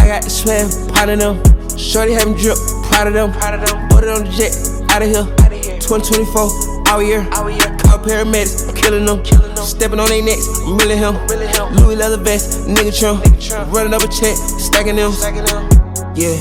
I got the swag, pot of them. Shorty having drip, proud of them. Put it on the jet, out of here. 2024, all year. Call paramedics, killing them. Stepping on their necks, I'm really him. Louis leather vest, nigga trim. Running up a check, stacking them. Yeah,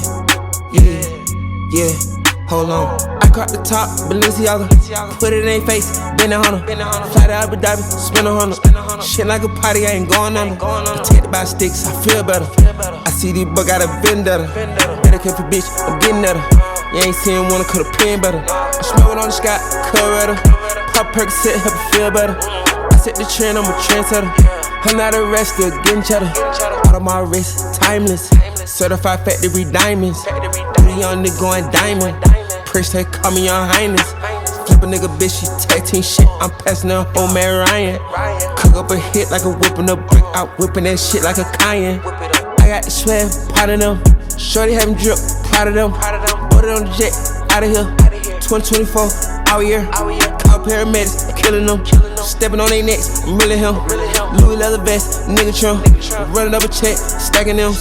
hold on. I caught the top, Balenciaga. Put it in their face, been a hunter. Fly to Abu Dhabi, spin a hundred. Shit like a party, I ain't going under. Protected by sticks, I feel better. I see these bug out a vendetta. Better careful bitch, I'm getting at her. You ain't seen one, could've pin better. I smell it on the sky, Coretta. Pop Percocet, help it feel better. I set the trend, I'm a trendsetter. I'm not arrested, getting cheddar. Out of my wrist, timeless. Certified factory diamonds. The young nigga going diamond. Prince, they call me Your Highness. Flip a nigga bitch, she tag team shit. I'm passing her home at Ryan. Cook up a hit like a whipping a brick. Out whipping that shit like a cayenne. I got the swag, pot of them. Shorty having drip, proud of them. Put it on the jet, out of here. 2024, all year. Call paramedics, killing them. Stepping on their necks, I'm really him. Louis leather vest, nigga trim. Running up a check, stacking them.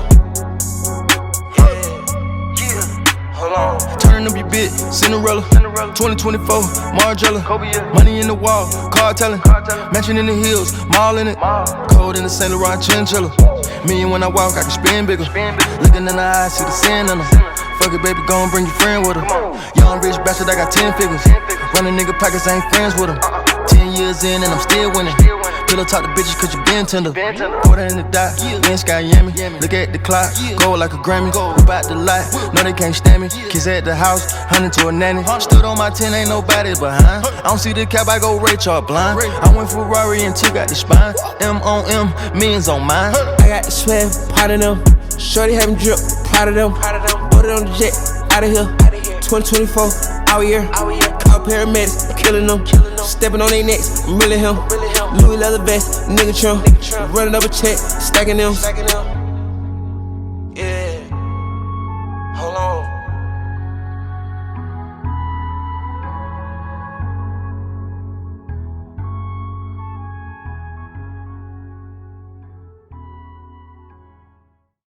Turn up your bitch, Cinderella. 2024, Margiela. Money in the wall, car telling. Mansion in the hills, mall in it. Cold in the Saint Laurent chinchilla. Me and when I walk, I can spin bigger. Looking in the eyes, see the sin in them. Fuck it, baby, gon' bring your friend with her. Young rich bastard, I got 10 figures. Running nigga pockets, I ain't friends with them. 10 years in and I'm still winning. Pillow talk to bitches cause you been tender. Put her in the dot, then Sky Yammy. Look at the clock, go like a Grammy. Whip out the light, no they can't stand me. Kids at the house, hunting to a nanny. Stood on my 10, ain't nobody behind. I don't see the cap, I go Ray Charles blind. I went Ferrari and 2 got the spine. M on M, millions on mine. I got the swag, pot of them. Shorty having drip, proud of them. Put it on the jet, out of here. 2024, all year. Call paramedics, killing them. Stepping on their necks, I'm really him. Louis leather vest, nigga trim. Running up a check, stacking them.